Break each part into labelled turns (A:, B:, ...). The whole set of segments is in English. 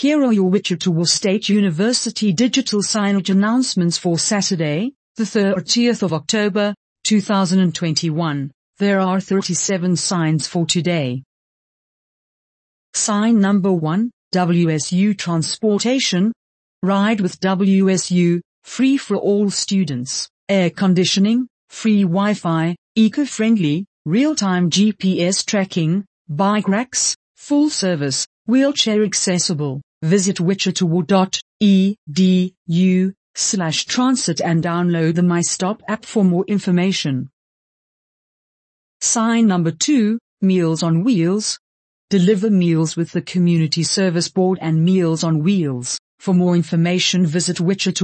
A: Here are your Wichita State University digital signage announcements for Saturday, the 30th of October, 2021. There are 37 signs for today. Sign number 1, WSU Transportation. Ride with WSU, free for all students. Air conditioning, free Wi-Fi, eco-friendly, real-time GPS tracking, bike racks, full service, wheelchair accessible. Visit wichita.edu/transit and download the MyStop app for more information. Sign number 2, Meals on Wheels. Deliver meals with the Community Service Board and Meals on Wheels. For more information visit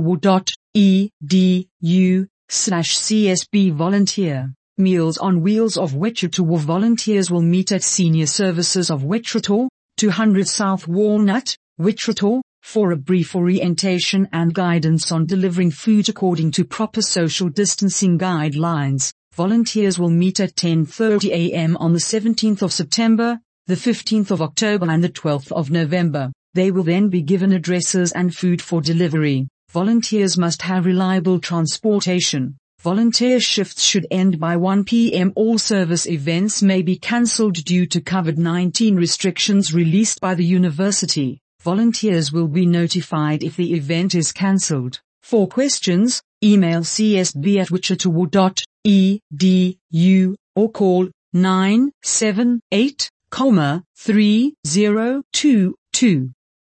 A: wichita.edu/CSB volunteer. Meals on Wheels of Wichita volunteers will meet at Senior Services of Wichita, 200 South Walnut, Wichita, for a brief orientation and guidance on delivering food according to proper social distancing guidelines. Volunteers will meet at 10:30 a.m. on the 17th of September, the 15th of October and the 12th of November. They will then be given addresses and food for delivery. Volunteers must have reliable transportation. Volunteer shifts should end by 1 p.m. All service events may be cancelled due to COVID-19 restrictions released by the university. Volunteers will be notified if the event is cancelled. For questions, email csb@wichita.edu or call 978,3022.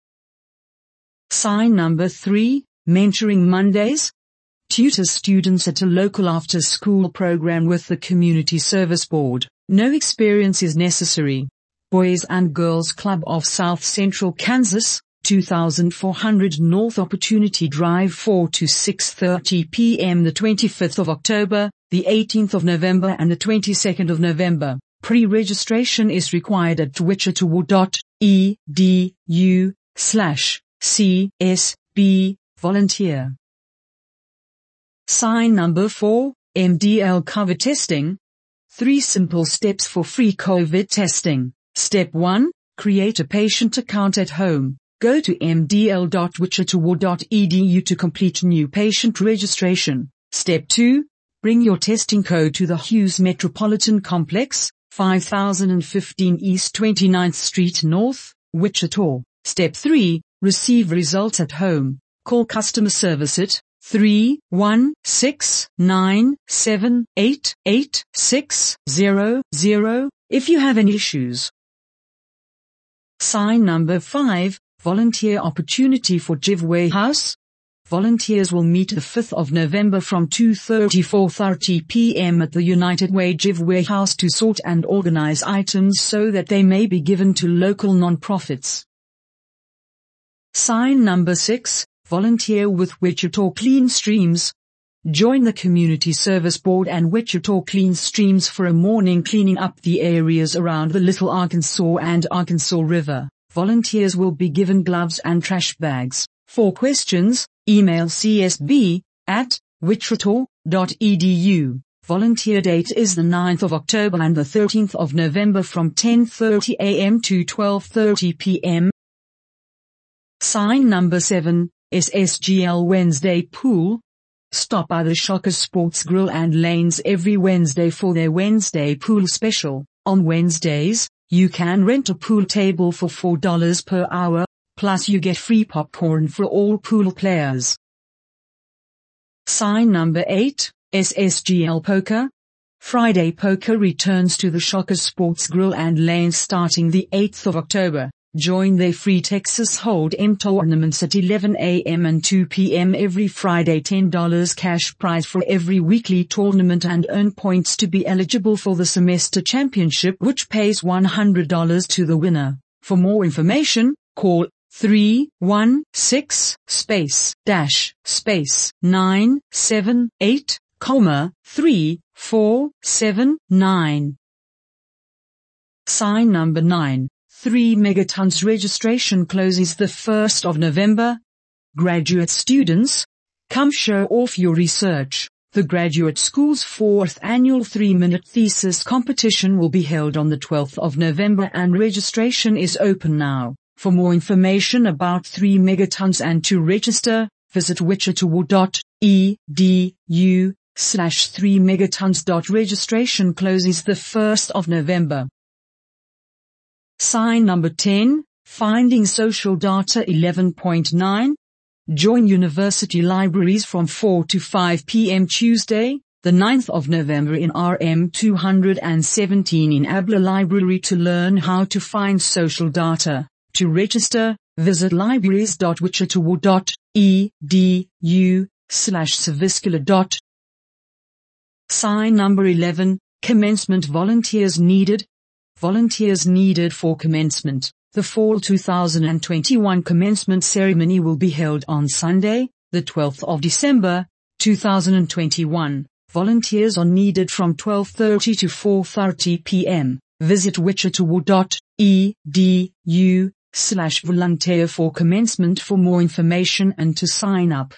A: Sign number 3, Mentoring Mondays. Tutor students at a local after-school program with the Community Service Board. No experience is necessary. Boys and Girls Club of South Central Kansas, 2400 North Opportunity Drive 4 to 6:30 p.m. the 25th of October, the 18th of November and the 22nd of November. Pre-registration is required at wichita.edu/CSB volunteer. Sign number 4, MDL COVID testing. 3 simple steps for free COVID testing. Step 1, create a patient account at home. Go to mdl.wichita.edu to complete new patient registration. Step 2, bring your testing code to the Hughes Metropolitan Complex, 5015 East 29th Street North, Wichita. Step 3, receive results at home. Call customer service at 316-978-8600 if you have any issues. Sign number 5, Volunteer Opportunity for Giveaway House. Volunteers will meet the 5th of November from 2:30 to 4:30 p.m. at the United Way Giveaway House to sort and organize items so that they may be given to local non-profits. Sign number 6, Volunteer with Wichita Clean Streams. Join the Community Service Board and Wichita Clean Streams for a morning cleaning up the areas around the Little Arkansas and Arkansas River. Volunteers will be given gloves and trash bags. For questions, email csb@wichita.edu. Volunteer date is the 9th of October and the 13th of November from 10:30 a.m. to 12:30 p.m. Sign number 7, SSGL Wednesday Pool. Stop by the Shockers Sports Grill and Lanes every Wednesday for their Wednesday pool special. On Wednesdays, you can rent a pool table for $4 per hour, plus you get free popcorn for all pool players. Sign number 8, SSGL Poker. Friday Poker returns to the Shockers Sports Grill and Lanes starting the 8th of October. Join their free Texas Hold'em tournaments at 11 a.m. and 2 p.m. every Friday. $10 cash prize for every weekly tournament and earn points to be eligible for the semester championship, which pays $100 to the winner. For more information, call 316-978,3479. Sign number 9. 3 Megatons registration closes the 1st of November. Graduate students, come show off your research. The Graduate School's 4th annual 3-minute thesis competition will be held on the 12th of November and registration is open now. For more information about 3 megatons and to register, visit wichitaw.edu/3 megatons. Registration closes the 1st of November. Sign number 10, Finding Social Data 11.9. Join university libraries from 4 to 5 p.m. Tuesday, the 9th of November in RM 217 in Abler Library to learn how to find social data. To register, visit libraries.wichitaw.edu/Saviscula. Sign number 11, Commencement Volunteers Needed. Volunteers needed for commencement. The Fall 2021 commencement ceremony will be held on Sunday, the 12th of December, 2021. Volunteers are needed from 12:30 to 4:30 p.m. Visit wichitaw.edu/volunteer for commencement for more information and to sign up.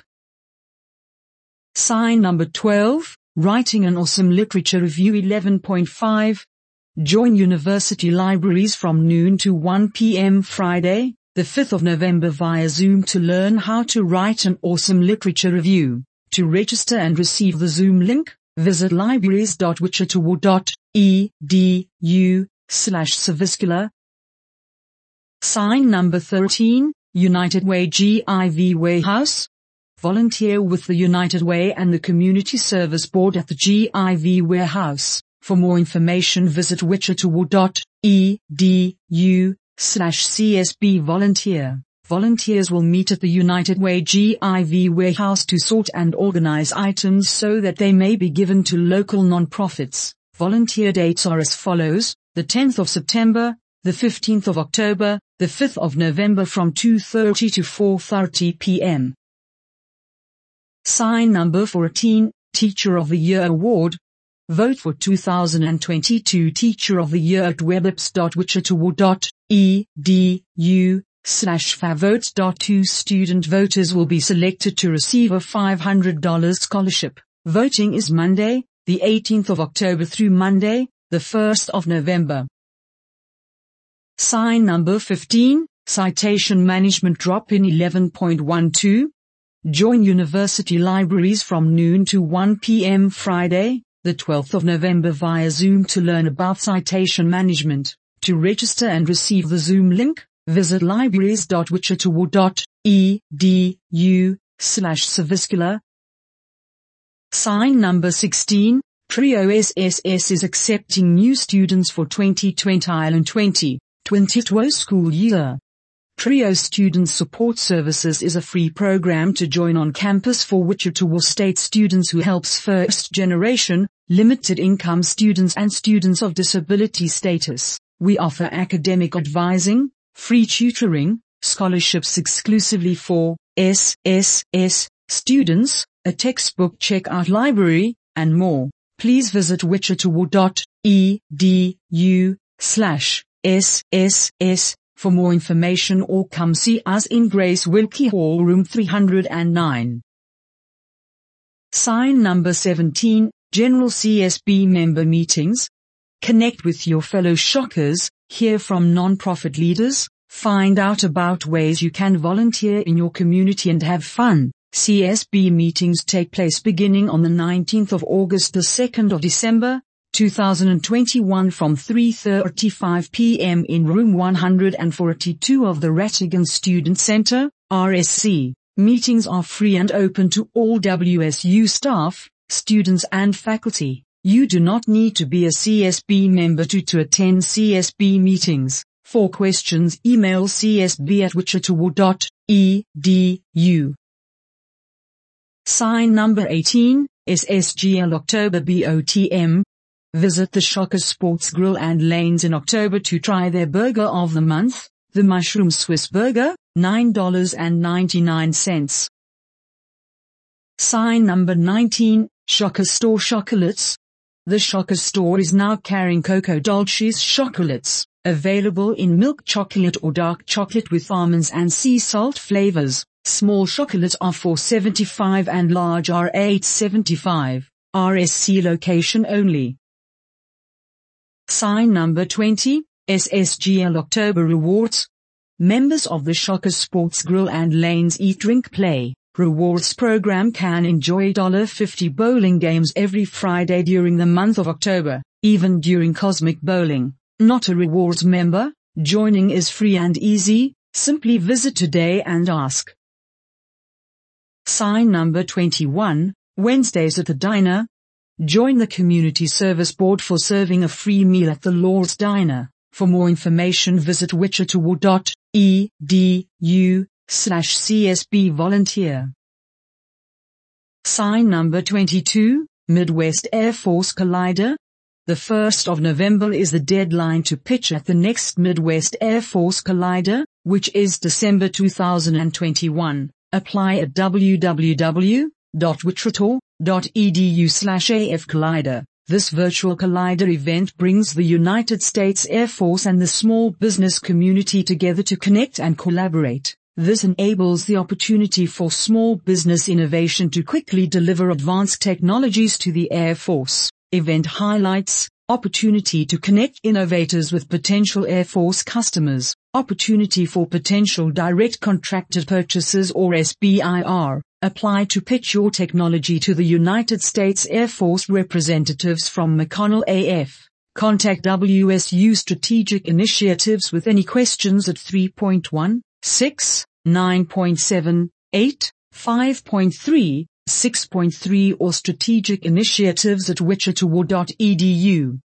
A: Sign number 12, Writing an Awesome Literature Review 11.5. Join university libraries from noon to 1 p.m. Friday, the 5th of November via Zoom to learn how to write an awesome literature review. To register and receive the Zoom link, visit libraries.wichitaw.edu/Saviscula. Sign number 13, United Way GIV Warehouse. Volunteer with the United Way and the Community Service Board at the GIV Warehouse. For more information visit wichitaw.edu/CSB volunteer. Volunteers will meet at the United Way GIV Warehouse to sort and organize items so that they may be given to local non-profits. Volunteer dates are as follows: the 10th of September, the 15th of October, the 5th of November from 2:30 to 4:30 p.m. Sign number 14, Teacher of the Year Award. Vote for 2022 Teacher of the Year at webups.wichitaw.edu/favote. 2 student voters will be selected to receive a $500 scholarship. Voting is Monday, the 18th of October through Monday, the 1st of November. Sign number 15, Citation Management Drop-in 11.12. Join university libraries from noon to 1 p.m. Friday, the 12th of November via Zoom to learn about citation management. To register and receive the Zoom link, visit libraries.wichitaw.edu/Saviscula. Sign number 16, Trio SSS is accepting new students for 2020 school year. Trio Student Support Services is a free program to join on campus for Wichita State students who helps first-generation, limited-income students and students of disability status. We offer academic advising, free tutoring, scholarships exclusively for SSS students, a textbook checkout library, and more. Please visit wichitaw.edu/SSS for more information or come see us in Grace Wilkie Hall room 309. Sign number 17, General CSB Member Meetings. Connect with your fellow Shockers, hear from non-profit leaders, find out about ways you can volunteer in your community and have fun. CSB meetings take place beginning on the 19th of August to 2nd of December, 2021 from 3:35 p.m. in room 142 of the Rattigan Student Center, RSC. Meetings are free and open to all WSU staff, students and faculty. You do not need to be a CSB member to attend CSB meetings. For questions email csb@wichitaw.edu. Sign number 18, SSGL October BOTM. Visit the Shocker Sports Grill and Lanes in October to try their burger of the month, the Mushroom Swiss Burger, $9.99. Sign number 19, Shocker Store Chocolates. The Shocker Store is now carrying Cocoa Dolce's chocolates, available in milk chocolate or dark chocolate with almonds and sea salt flavors. Small chocolates are $4.75 and large are $8.75. RSC location only. Sign number 20, SSGL October Rewards. Members of the Shockers Sports Grill and Lanes Eat Drink Play Rewards program can enjoy $50 bowling games every Friday during the month of October, even during Cosmic Bowling. Not a rewards member? Joining is free and easy. Simply visit today and ask. Sign number 21, Wednesdays at the Diner. Join the Community Service Board for serving a free meal at the Lord's Diner. For more information visit wichita.edu/CSB volunteer. Sign number 22, Midwest Air Force Collider. The 1st of November is the deadline to pitch at the next Midwest Air Force Collider, which is December 2021. Apply at www.wichita.edu/AF Collider. This virtual Collider event brings the United States Air Force and the small business community together to connect and collaborate. This enables the opportunity for small business innovation to quickly deliver advanced technologies to the Air Force. Event highlights: opportunity to connect innovators with potential Air Force customers, opportunity for potential direct contracted purchases or SBIR. Apply to pitch your technology to the United States Air Force representatives from McConnell AF. Contact WSU Strategic Initiatives with any questions at 3.1, 6, 9.7, 8, 5.3, 6.3 or strategicinitiatives@wichita.edu.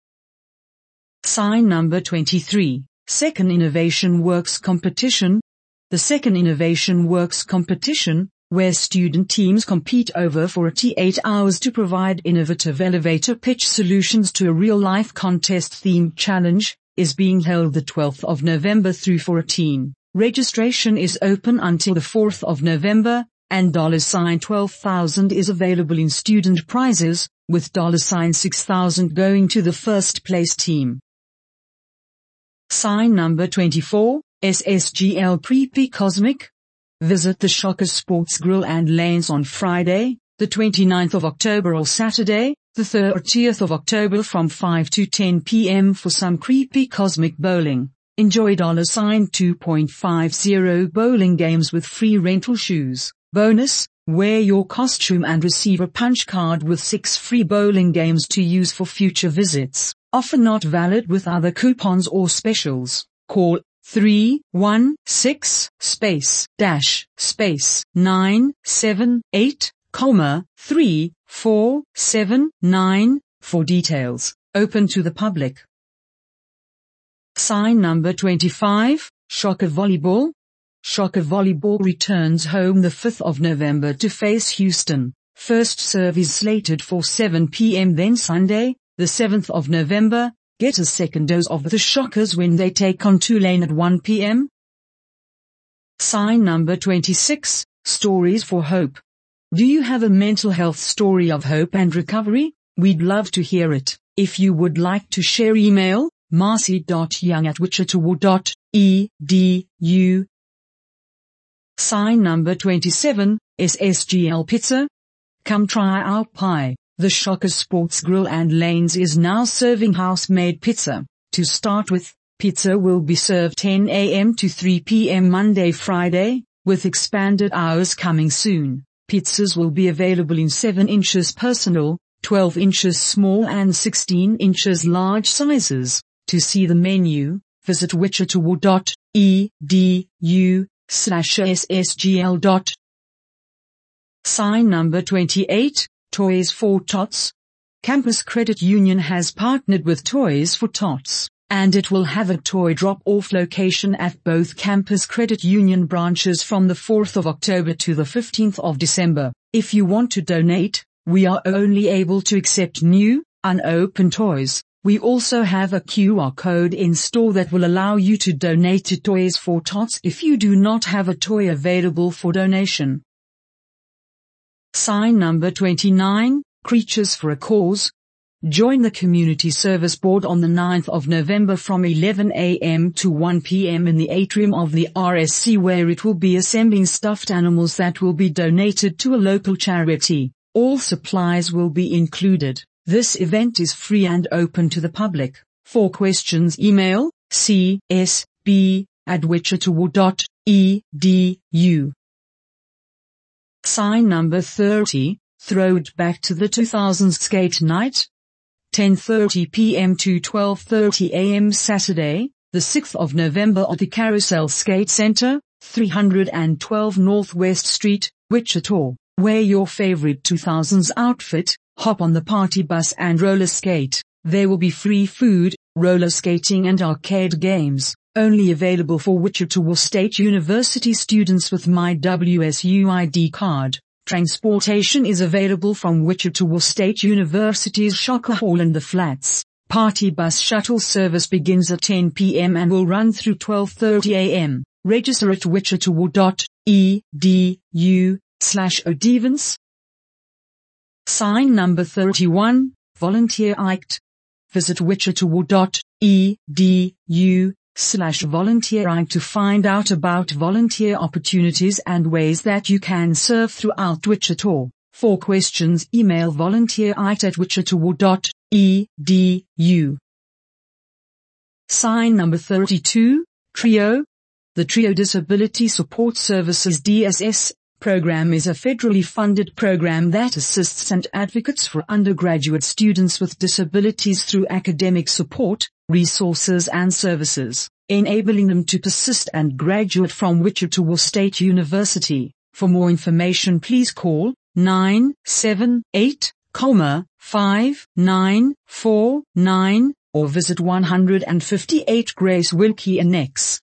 A: Sign number 23, Second Innovation Works Competition. The Second Innovation Works Competition, where student teams compete over 48 hours to provide innovative elevator pitch solutions to a real-life contest-themed challenge, is being held the 12th of November through 14. Registration is open until the 4th of November, and $12,000 is available in student prizes, with $6,000 going to the first place team. Sign number 24, SSGL Preppy Cosmic. Visit the Shockers Sports Grill and Lanes on Friday, the 29th of October or Saturday, the 30th of October from 5 to 10 p.m. for some creepy cosmic bowling. Enjoy $2.50 bowling games with free rental shoes. Bonus, wear your costume and receive a punch card with 6 free bowling games to use for future visits. Offer not valid with other coupons or specials. Call 316-978,3479 for details. Open to the public. Sign number 25, Shocker Volleyball. Shocker Volleyball returns home the 5th of November to face Houston. First serve is slated for 7 p.m. Then Sunday, the 7th of November, get a second dose of the Shockers when they take on Tulane at 1 p.m. Sign number 26, Stories for Hope. Do you have a mental health story of hope and recovery? We'd love to hear it. If you would like to share, email marcy.young@wichita.edu. Sign number 27, SSGL Pizza. Come try our pie. The Shockers Sports Grill and Lanes is now serving house-made pizza. To start with, pizza will be served 10 a.m. to 3 p.m. Monday, Friday, with expanded hours coming soon. Pizzas will be available in 7 inches personal, 12 inches small and 16 inches large sizes. To see the menu, visit wichita.edu/ssgl. Sign number 28, Toys for Tots. Campus Credit Union has partnered with Toys for Tots, and it will have a toy drop-off location at both Campus Credit Union branches from the 4th of October to the 15th of December. If you want to donate, we are only able to accept new, unopened toys. We also have a QR code in store that will allow you to donate to Toys for Tots if you do not have a toy available for donation. Sign number 29, Creatures for a Cause. Join the Community Service Board on the 9th of November from 11 a.m. to 1 p.m. in the atrium of the RSC, where it will be assembling stuffed animals that will be donated to a local charity. All supplies will be included. This event is free and open to the public. For questions, email csb at wichitaw.edu. Sign number 30, Throwback to the 2000s Skate Night. 10:30 p.m. to 12:30 a.m. Saturday, the 6th of November at the Carousel Skate Center, 312 Northwest Street, Wichita. Wear your favorite 2000s outfit, hop on the party bus and roller skate. There will be free food, roller skating and arcade games, only available for Wichita State University students with My WSU ID card. Transportation is available from Wichita State University's Shocker Hall and the Flats. Party bus shuttle service begins at 10 p.m. and will run through 12:30 a.m. Register at wichitaw.edu/odevance. Sign number 31, Volunteer Act. Visit wichitaw.edu/volunteer to find out about volunteer opportunities and ways that you can serve throughout Wichita. For questions, email volunteer@wichitaw.edu. Sign number 32, TRIO. The TRIO Disability Support Services DSS program is a federally funded program that assists and advocates for undergraduate students with disabilities through academic support, resources and services, enabling them to persist and graduate from Wichita State University. For more information, please call 978-5949 or visit 158 Grace Wilkie Annex.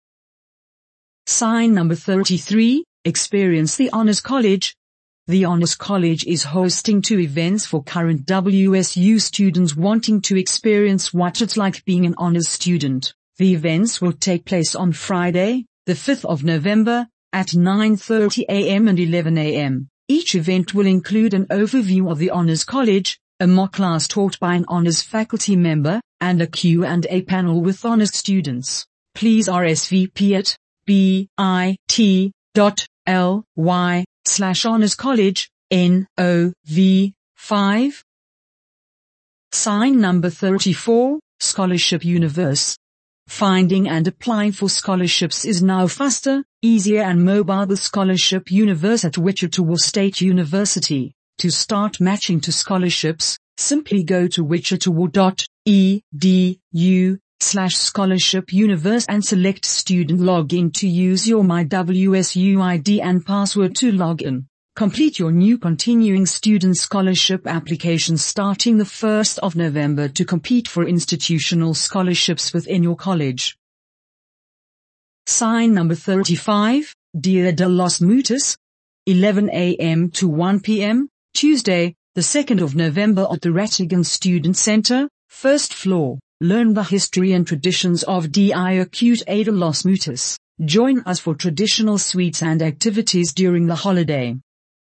A: Sign number 33, Experience the Honors College. The Honors College is hosting 2 events for current WSU students wanting to experience what it's like being an honors student. The events will take place on Friday, the 5th of November, at 9:30 a.m. and 11 a.m. Each event will include an overview of the Honors College, a mock class taught by an honors faculty member, and a Q&A panel with honors students. Please RSVP at bit.ly/honorscollege, NOV5. Sign number 34, Scholarship Universe. Finding and applying for scholarships is now faster, easier and mobile with Scholarship Universe at Wichita State University. To start matching to scholarships, simply go to wichitaw.edu/scholarship universe and select student login to use your My WSU ID and password to log in. Complete your new continuing student scholarship application starting the 1st of November to compete for institutional scholarships within your college. Sign number 35, Dia de los Muertos. 11 a.m. to 1 p.m., Tuesday, the 2nd of November at the Rattigan Student Center, 1st floor. Learn the history and traditions of Dia de los Muertos. Join us for traditional sweets and activities during the holiday.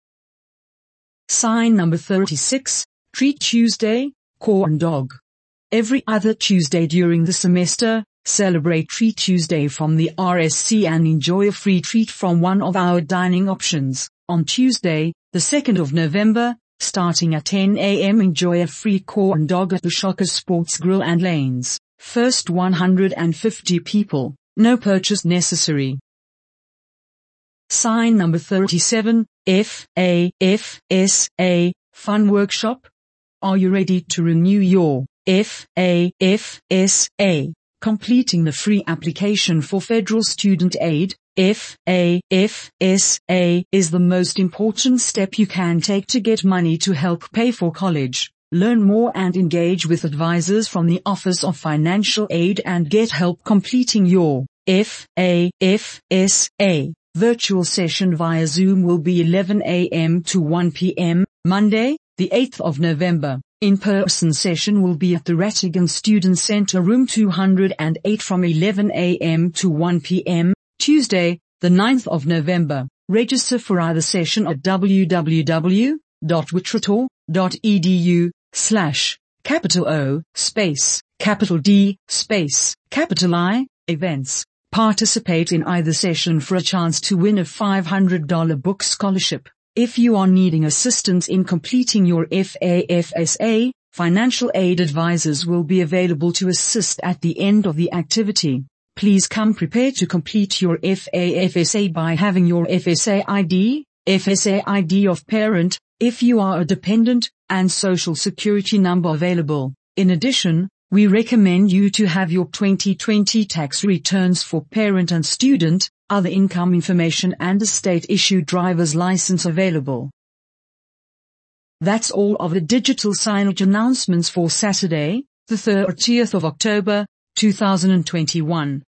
A: Sign number 36, Treat Tuesday, Corn Dog. Every other Tuesday during the semester, celebrate Treat Tuesday from the RSC and enjoy a free treat from one of our dining options. On Tuesday, the 2nd of November, starting at 10 a.m. enjoy a free corn dog at the Shocker Sports Grill and Lanes. First 150 people, no purchase necessary. Sign number 37, FAFSA, Fun Workshop. Are you ready to renew your FAFSA? Completing the free application for federal student aid, FAFSA, is the most important step you can take to get money to help pay for college. Learn more and engage with advisors from the Office of Financial Aid and get help completing your FAFSA. Virtual session via Zoom will be 11 a.m. to 1 p.m., Monday, the 8th of November. In-person session will be at the Rattigan Student Center Room 208 from 11 a.m. to 1 p.m., Tuesday, the 9th of November. Register for either session at www.wichitaw.edu/O_D_I events. Participate in either session for a chance to win a $500 book scholarship. If you are needing assistance in completing your FAFSA, financial aid advisors will be available to assist at the end of the activity. Please come prepared to complete your FAFSA by having your FSA ID of parent, if you are a dependent, and Social Security number available. In addition, we recommend you to have your 2020 tax returns for parent and student, other income information and a state-issued driver's license available. That's all of the digital signage announcements for Saturday, the 30th of October, 2021.